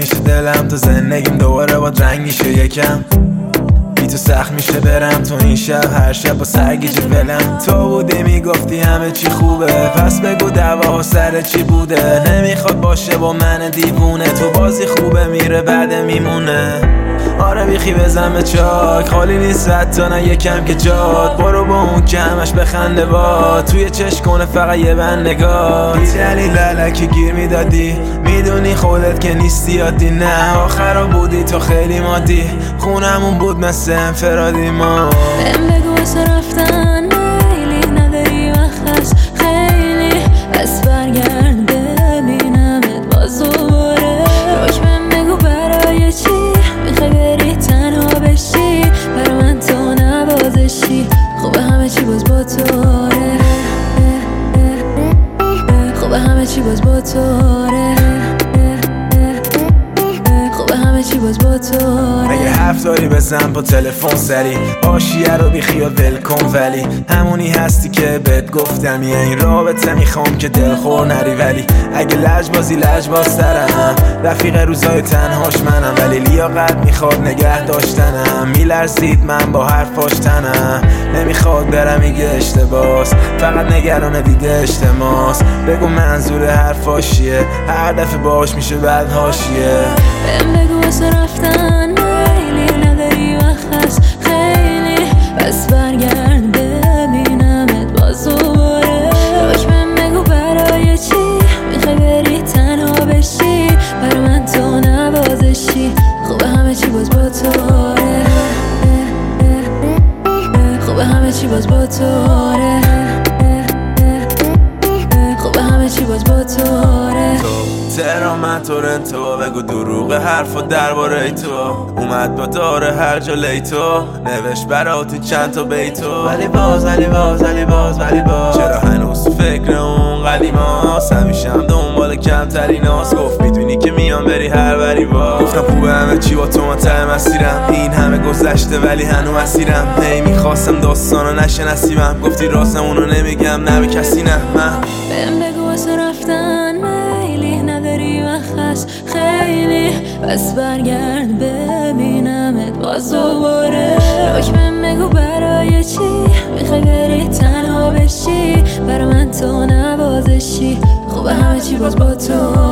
میشه دلم، تو زندگیم دوباره با رنگ میشه یکم. بی تو سخت میشه برم تو این شب، هر شب با سرگیجه ولم. تو بودی میگفتی همه چی خوبه، پس بگو دعوا سر چی بوده. نمیخواد باشه با من دیوونه، تو بازی خوبه میره بعد میمونه. آره بیخی بزن به چاک، خالی نیست حتی نه یکم که جاد. برو با اون که همش بخنده باد، توی چشم کنه فقط یه بند نگاه. بی دلیل علکی گیر میدادی، میدونی خودت که نیستی عادی. نه آخرا بودی تو خیلی مادی، خونمون بود مثل انفرادی ما. بهم بگو واسه رفتن میلی نداری و خست خیلی، پس برگرد ببینمت باز دوباره. روش بهم بگو برای چی میخوای بری تنها بشی، برا من تو نوازشی. خوبه همه چی باز با تو، خوبه همه چی باز با تو، خوبه همه چی باز با تو. اگه حرف داری بزن با تلفن سری، آشیه رو بی خیال ول کن، ولی همونی هستی که بهت گفتم. یه این رابطه میخوام که دلخور نری، ولی اگه لجباز ترم. رفیق روزای تنهاش منم، ولی لیاقت میخواد نگه داشتنم. میلرزید من با حرفاش تنم، نمیخواد برم میگه اشتباس، فقط نگران دیده اجتماس. بگو منظور حرفاش چیه، هر دفعه باش میشه بعد حاشیه. بهم بگو واسه رفتن میلی نداری و خست خیلی، پس برگرد ببینمت باز دوباره. روش بهم بگو برای چی میخوای بری تنها بشی، برا من تو نوازشی. خوبه همه چی باز با تو، خوبه همه چی باز با تو، خوبه همه چی باز با تو. تهران من تورنتو، بگو دروغ حرفا درباره تو. اومد با داره هر جا لیتو، نوشت براتی چند تا بیتو. ولی باز چرا هنوز فکر اون قدیماست؟ همیشه هم دنبال کمتریناست. گفت میدونی که میان بری هر بری با. گفتم خوبه همه چی با تو، من ته مسیرم. این همه گذشته ولی هنوز اسیرم. هی میخواستم داستانو نشه نصیبم، گفتی راستمونو نمیگم نه به کسی نه. من بهم بگو واسه رفتن میلی نداری و خست خیلی، پس برگرد ببینمت باز دوباره. روش بهم بگو برای چی میخوای بری تنها بشی، برا من تو نوازشی. خوبه همه چی باز با تو،